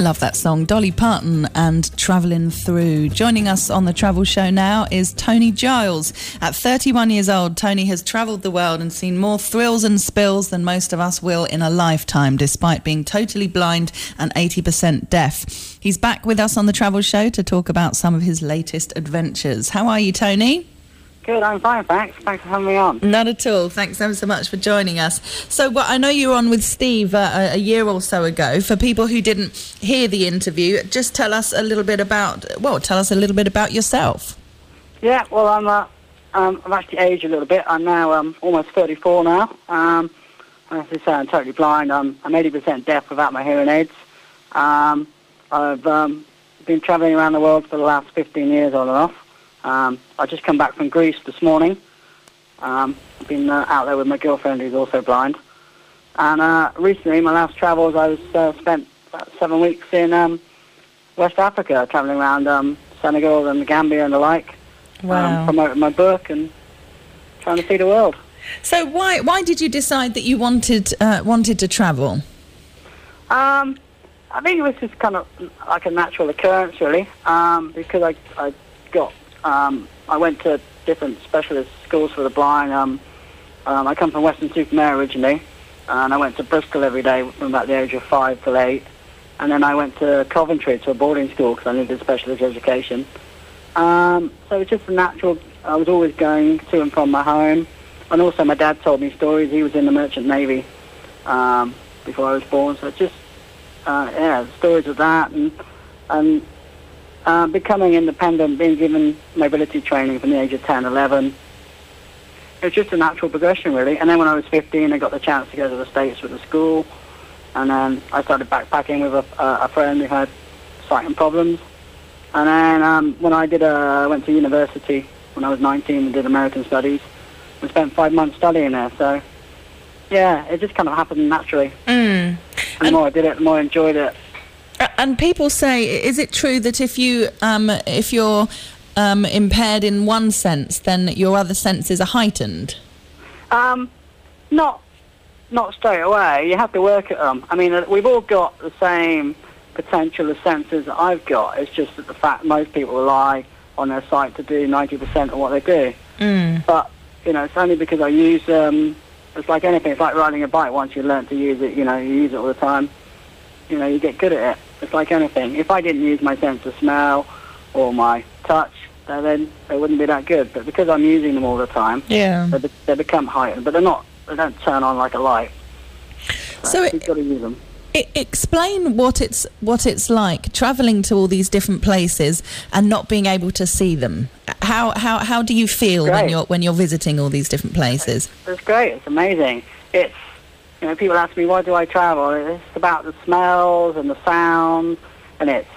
love that song. Dolly Parton and Travelling Through. Joining us on the Travel Show now is Tony Giles. At 31 years old, Tony has travelled the world and seen more thrills and spills than most of us will in a lifetime, despite being totally blind and 80% deaf. He's back with us on the Travel Show to talk about some of his latest adventures. How are you, Tony? Good, I'm fine, thanks. Thanks for having me on. Not at all. Thanks ever so much for joining us. So, I know you were on with Steve a year or so ago. For people who didn't hear the interview, just tell us a little bit about yourself. Yeah, well, I've actually aged a little bit. I'm now almost 34 now. As I say, I'm totally blind. I'm 80% deaf without my hearing aids. I've been travelling around the world for the last 15 years on and off. I just come back from Greece this morning. I've been out there with my girlfriend who's also blind. And recently, my last travels, I was spent about 7 weeks in West Africa, travelling around Senegal and the Gambia and the like. Wow. Promoting my book and trying to see the world. So why did you decide that you wanted to travel? I think it was just kind of like a natural occurrence, really, because I went to different specialist schools for the blind. I come from Weston-super-Mare originally, and I went to Bristol every day from about the age of 5 till 8. And then I went to Coventry to a boarding school because I needed specialist education. So it's just a natural. I was always going to and from my home. And also my dad told me stories. He was in the Merchant Navy before I was born. So it's just, stories of that and becoming independent, being given mobility training from the age of 10, 11. It's just a natural progression, really. And then when I was 15, I got the chance to go to the States with the school. And then I started backpacking with a friend who had sighting problems. And then when I went to university when I was 19 and did American Studies, we spent 5 months studying there. So, yeah, it just kind of happened naturally. And the more I did it, the more I enjoyed it. And people say, is it true that if you're impaired in one sense, then your other senses are heightened? Not straight away. You have to work at them. I mean, we've all got the same potential as senses that I've got. It's just that the fact most people rely on their sight to do 90% of what they do. But, it's only because I use them. It's like anything. It's like riding a bike. Once you learn to use it, you use it all the time. You get good at it. It's like anything. If I didn't use my sense of smell or my touch, then they wouldn't be that good. But because I'm using them all the time, they become heightened. But they don't turn on like a light. So you've got to use them. Explain what it's like travelling to all these different places and not being able to see them. How do you feel when you're visiting all these different places? It's great. It's amazing. It's people ask me, why do I travel? It's about the smells and the sounds, and it's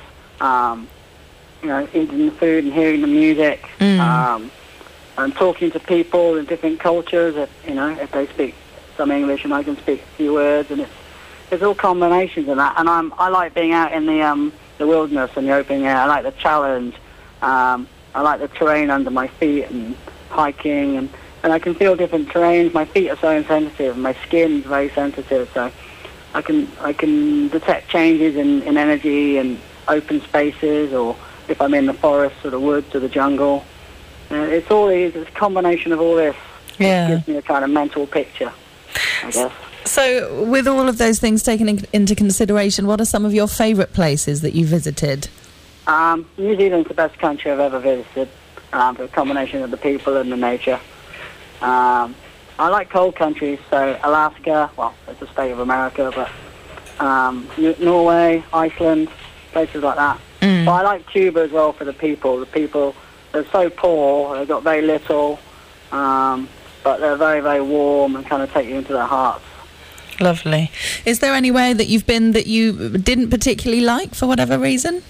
eating the food and hearing the music, and talking to people in different cultures. If they speak some English and I can speak a few words, and it's all combinations of that. And I like being out in the wilderness and the open air. I like the challenge. I like the terrain under my feet and hiking, and I can feel different terrains. My feet are so sensitive, and my skin's very sensitive, so I can detect changes in energy and open spaces, or if I'm in the forest or the woods or the jungle. It's a combination of all this. Yeah. It gives me a kind of mental picture, I guess. So, with all of those things taken into consideration, what are some of your favourite places that you visited? New Zealand's the best country I've ever visited, for a combination of the people and the nature. I like cold countries, so Alaska, well, it's a state of America, but Norway, Iceland, places like that. But I like Cuba as well for the people. The people, they're so poor, they've got very little, but they're very, very warm and kind of take you into their hearts. Lovely. Is there anywhere that you've been that you didn't particularly like for whatever reason?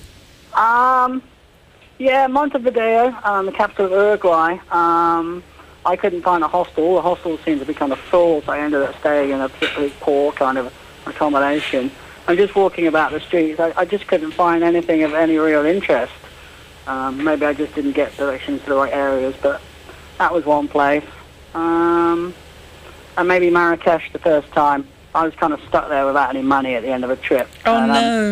Yeah, Montevideo, the capital of Uruguay. I couldn't find a hostel. The hostels seemed to be kind of full, so I ended up staying in a particularly poor kind of accommodation. And just walking about the streets, I just couldn't find anything of any real interest. Maybe I just didn't get directions to the right areas, but that was one place. And maybe Marrakesh the first time. I was kind of stuck there without any money at the end of a trip. Oh, no.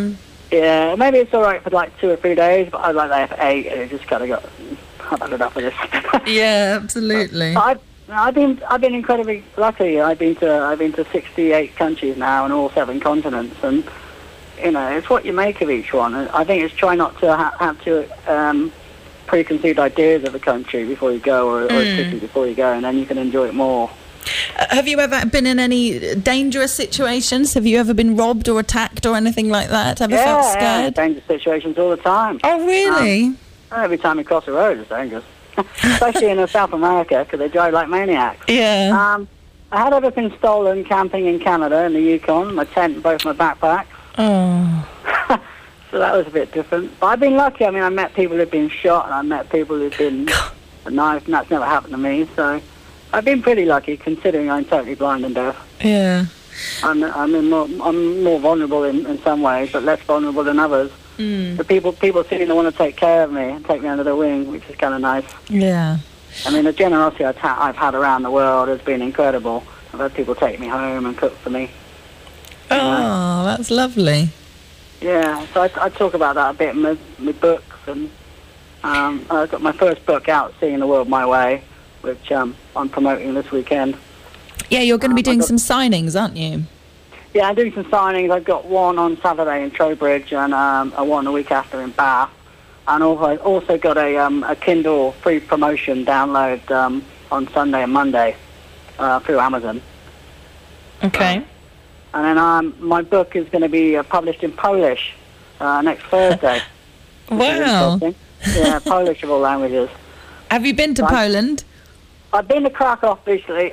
Yeah, maybe it's all right for like 2 or 3 days, but I'd like that for 8. And it just kind of got. I've had enough of this. Yeah, absolutely. I've been incredibly lucky. I've been to 68 countries now and all 7 continents, and it's what you make of each one. I think it's try not to have to preconceived ideas of a country before you go, or a city before you go, and then you can enjoy it more. Have you ever been in any dangerous situations? Have you ever been robbed or attacked or anything like that? Ever felt scared? Yeah, dangerous situations all the time. Oh, really? Every time you cross the road, it's dangerous. Especially in South America, because they drive like maniacs. Yeah. I had everything stolen camping in Canada, in the Yukon, my tent and both my backpacks. Oh. So that was a bit different. But I've been lucky. I mean, I met people who've been shot, and I met people who've been knifed, and that's never happened to me. So I've been pretty lucky, considering I'm totally blind and deaf. Yeah. I'm more vulnerable in some ways, but less vulnerable than others. The people seem to want to take care of me and take me under their wing, which is kind of nice. Yeah. I mean, the generosity I've had around the world has been incredible. I've had people take me home and cook for me. Oh, that's lovely. Yeah, so I talk about that a bit in my books, and I've got my first book out, Seeing the World My Way, which I'm promoting this weekend. Yeah, you're going to be doing some signings, aren't you? Yeah, I'm doing some signings. I've got one on Saturday in Trowbridge, and a one the week after in Bath. And also got a Kindle free promotion download on Sunday and Monday through Amazon. Okay. And then my book is going to be published in Polish next Thursday. Wow. Yeah, Polish of all languages. Have you been to Poland? I've been to Krakow briefly,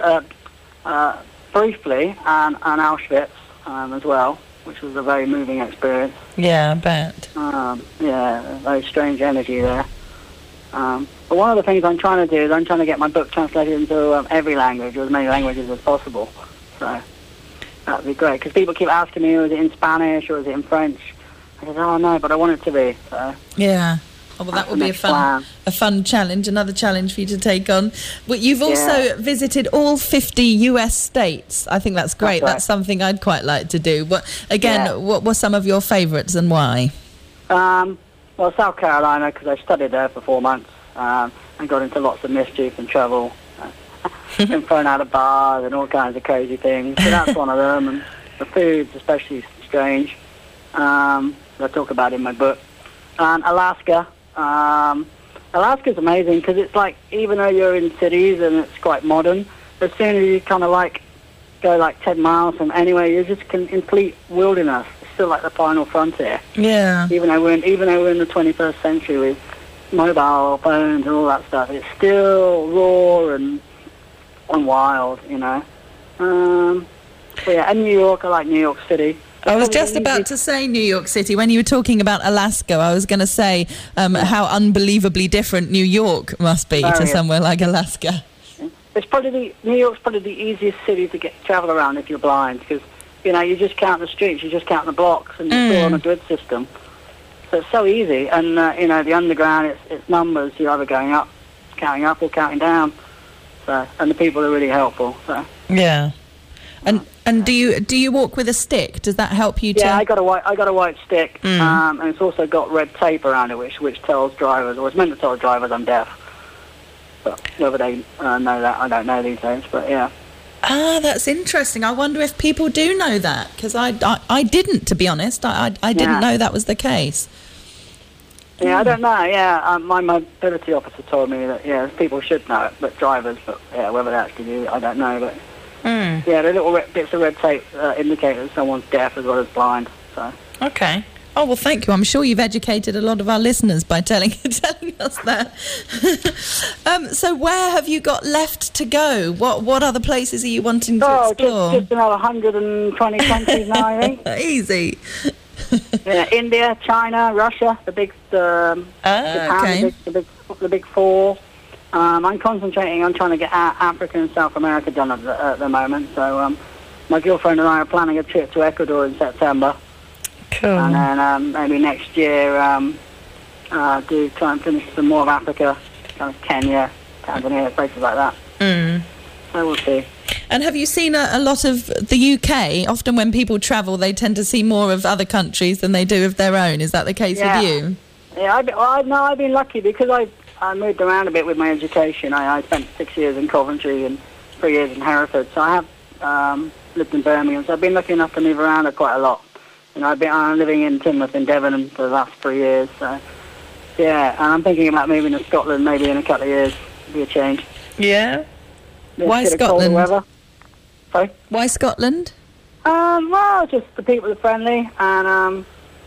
and Auschwitz as well, which was a very moving experience. Yeah, I bet. Yeah, very strange energy there. But one of the things I'm trying to do is I'm trying to get my book translated into every language, or as many languages as possible. So that would be great, because people keep asking me, is it in Spanish or is it in French? I said, oh no, but I want it to be. So. Yeah. Oh, well, that would be a fun challenge, another challenge for you to take on. But you've also visited all 50 US states. I think that's great. That's something I'd quite like to do. But again, what were some of your favourites and why? Well, South Carolina, because I studied there for 4 months and got into lots of mischief and trouble. Been thrown out of bars and all kinds of crazy things. So that's one of them. And the food's especially strange. I talk about in my book. And Alaska. Alaska's amazing because it's like, even though you're in cities and it's quite modern, as soon as you kind of go 10 miles from anywhere, you're just complete wilderness. It's still like the final frontier. Yeah. Even though we're in the 21st century with mobile phones and all that stuff, it's still raw and wild, So yeah, and New York, I like New York City. I was just about to say New York City. When you were talking about Alaska, I was going to say how unbelievably different New York must be to somewhere like Alaska. New York's probably the easiest city to travel around if you're blind, because you just count the streets, you just count the blocks, and you're still on a grid system. So it's so easy, and the underground, it's numbers. You're either going up, counting up, or counting down. So, and the people are really helpful. So yeah. And do you walk with a stick? Does that help you? Yeah, I got a white stick, and it's also got red tape around it, which tells drivers, or it's meant to tell drivers I'm deaf. But whether they know that, I don't know these days. But yeah. Ah, that's interesting. I wonder if people do know that, because I didn't, to be honest. I didn't know that was the case. Yeah, I don't know. Yeah, my mobility officer told me that people should know it, but drivers, but whether they actually do, I don't know. But yeah, the little bits of red tape indicate that someone's deaf as well as blind. So okay. Oh well, thank you. I'm sure you've educated a lot of our listeners by telling us that. So where have you got left to go? What other places are you wanting to explore? Just another 120 countries now, I think. Easy. Yeah, India, China, Russia, the big Japan, okay. the big four. I'm concentrating on trying to get Africa and South America done at the moment. So my girlfriend and I are planning a trip to Ecuador in September. Cool. And then maybe next year try and finish some more of Africa, kind of Kenya, Tanzania, places like that. So we'll see. And have you seen a lot of the UK? Often when people travel, they tend to see more of other countries than they do of their own. Is that the case with you? Yeah, I've been lucky because I moved around a bit with my education. I spent 6 years in Coventry and 3 years in Hereford. So I have lived in Birmingham. So I've been lucky enough to move around quite a lot. I'm living in Teignmouth in Devon for the last 3 years. So yeah, and I'm thinking about moving to Scotland maybe in a couple of years. Be a change. Yeah. Why Scotland? Colder weather. Sorry? Why Scotland? Well, just the people are friendly and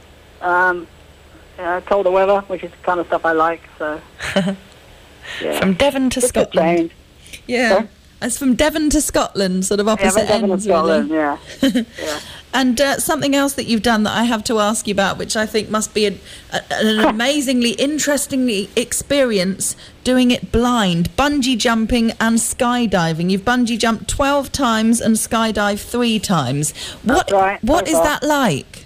colder weather, which is the kind of stuff I like. So yeah. From Devon to just Scotland. Yeah. Sorry? It's from Devon to Scotland, sort of opposite Devon ends, to Scotland, really. Yeah. Yeah. And something else that you've done that I have to ask you about, which I think must be an amazingly, interestingly experience, doing it blind, bungee jumping and skydiving. You've bungee jumped 12 times and skydived 3 times. That's right. What is that like?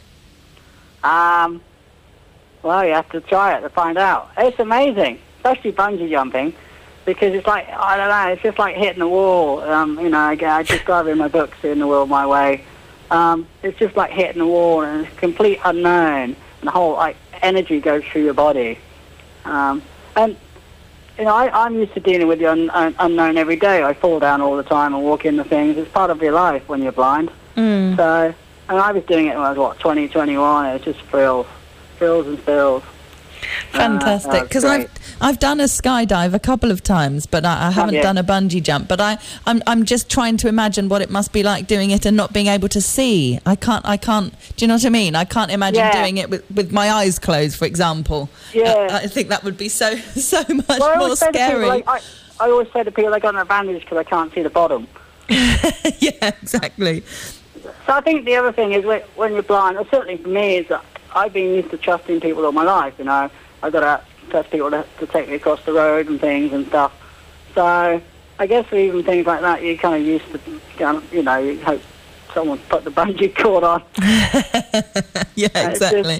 Well, you have to try it to find out. It's amazing, especially bungee jumping, because it's like, I don't know, it's just like hitting the wall. I describe it in my book, Seeing the World My Way. It's just like hitting the wall, and it's complete unknown, and the whole energy goes through your body. I'm used to dealing with the unknown every day. I fall down all the time and walk into things. It's part of your life when you're blind. So, and I was doing it when I was 20, 21. It was just thrills and thrills. Fantastic, because I've done a skydive a couple of times, but I haven't done a bungee jump. But I'm just trying to imagine what it must be like doing it and not being able to see. I can't. Do you know what I mean? I can't imagine doing it with my eyes closed, for example. Yeah, I think that would be so much more scary. People, I always say to people, I got an advantage because I can't see the bottom. Yeah, exactly. So I think the other thing is when you're blind, or certainly for me, is that I've been used to trusting people all my life. I've got to trust people to take me across the road and things and stuff. So I guess for even things like that, you're kind of used to, you hope someone put the bungee cord on. Yeah, exactly.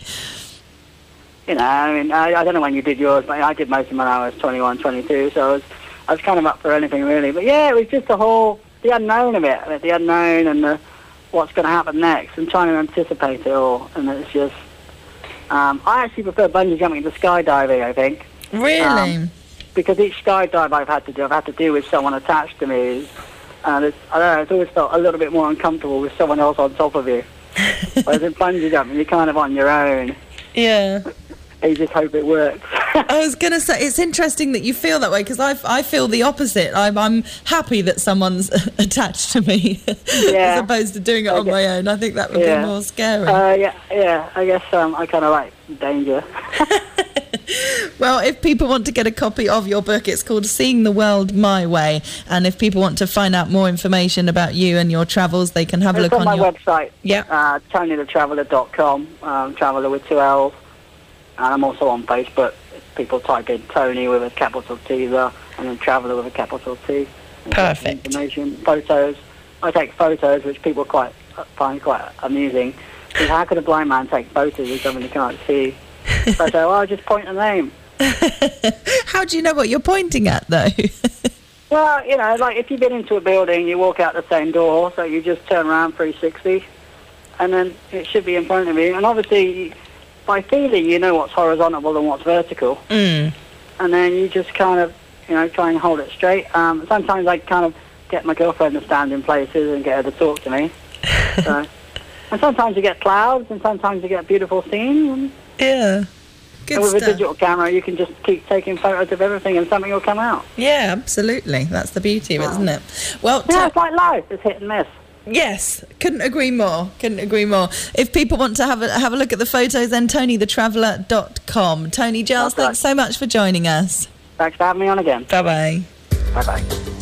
I don't know when you did yours, but I did most of mine when I was 21, 22, so I was kind of up for anything really. But yeah, it was just the unknown of it, the unknown and what's going to happen next, and trying to anticipate it all. And it's just, I actually prefer bungee jumping to skydiving, I think. Really? Because each skydive I've had to do with someone attached to me. And I don't know, it's always felt a little bit more uncomfortable with someone else on top of you. Whereas in bungee jumping, you're kind of on your own. Yeah. You just hope it works. I was going to say, it's interesting that you feel that way, because I feel the opposite. I'm happy that someone's attached to me as opposed to doing it on my own. I think that would be more scary. Yeah. I guess I kind of like danger. Well, if people want to get a copy of your book, it's called Seeing the World My Way. And if people want to find out more information about you and your travels, they can have a look on my website. Yeah. TonyTheTraveller.com, Traveller with 2 L's. And I'm also on Facebook. People type in Tony with a capital T there, and then Traveller with a capital T. Perfect. Information, photos. I take photos, which people find quite amusing. Because how could a blind man take photos of something he can't see? So I say, I'll just point a name. How do you know what you're pointing at, though? Well, like if you've been into a building, you walk out the same door, so you just turn around 360, and then it should be in front of you. And obviously, by feeling, you know what's horizontal and what's vertical. And then you just kind of, try and hold it straight. Sometimes I kind of get my girlfriend to stand in places and get her to talk to me. And sometimes you get clouds, and sometimes you get beautiful scenes. Yeah. Good and with stuff. a digital camera, you can just keep taking photos of everything, and something will come out. Yeah, absolutely. That's the beauty of it, isn't it? Well, yeah, it's like life. It's hit and miss. Yes, couldn't agree more. If people want to have a look at the photos, then TonyTheTraveller.com. Tony Giles, thanks so much for joining us. Thanks for having me on again. Bye-bye. Bye-bye.